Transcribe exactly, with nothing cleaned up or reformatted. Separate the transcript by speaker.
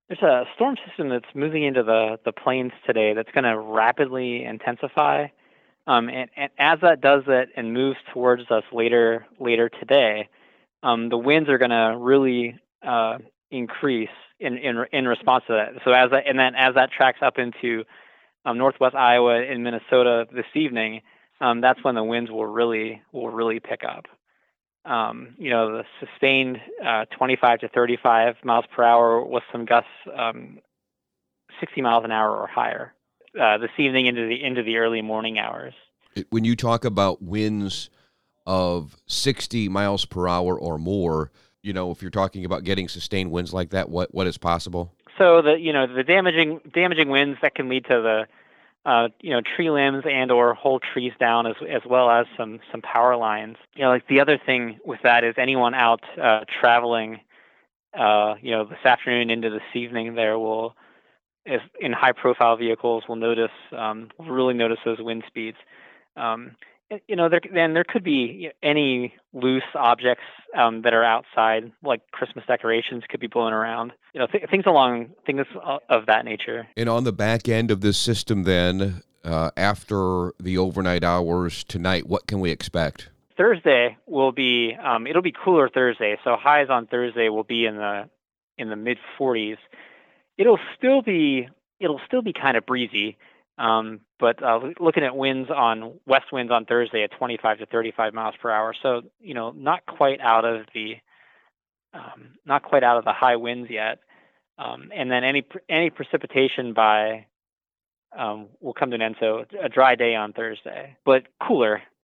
Speaker 1: There's a storm system that's moving into the the plains today that's going to rapidly intensify. Um, and, and as that does it and moves towards us later later today, um, the winds are going to really uh, increase in, in in response to that. So as that, and then as that tracks up into um, northwest Iowa and Minnesota this evening, um, that's when the winds will really will really pick up. Um, you know, the sustained uh, twenty-five to thirty-five miles per hour with some gusts um, sixty miles an hour or higher uh, this evening into the into the early morning hours.
Speaker 2: It- When you talk about winds of sixty miles per hour or more, you know, if you're talking about getting sustained winds like that, what what is possible?
Speaker 1: So the you know the damaging damaging winds that can lead to the uh, you know tree limbs and or whole trees down as as well as some some power lines. You know, like the other thing with that is anyone out uh, traveling, uh, you know, this afternoon into this evening there will, if in high profile vehicles, will notice um, will really notice those wind speeds. Um, y- you know, there then there could be any loose objects um, that are outside, like Christmas decorations, could be blown around. You know, th- things along things o- of that nature.
Speaker 2: And on the back end of this system, then, uh, after the overnight hours tonight, what can we expect?
Speaker 1: Thursday will be um, it'll be cooler Thursday, so highs on Thursday will be in the in the mid forties. It'll still be it'll still be kind of breezy, um, but uh, looking at winds on west winds on Thursday at twenty-five to thirty-five miles per hour. So you know, not quite out of the um, not quite out of the high winds yet. Um, and then any pre- any precipitation by um, will come to an end. So a dry day on Thursday, but cooler.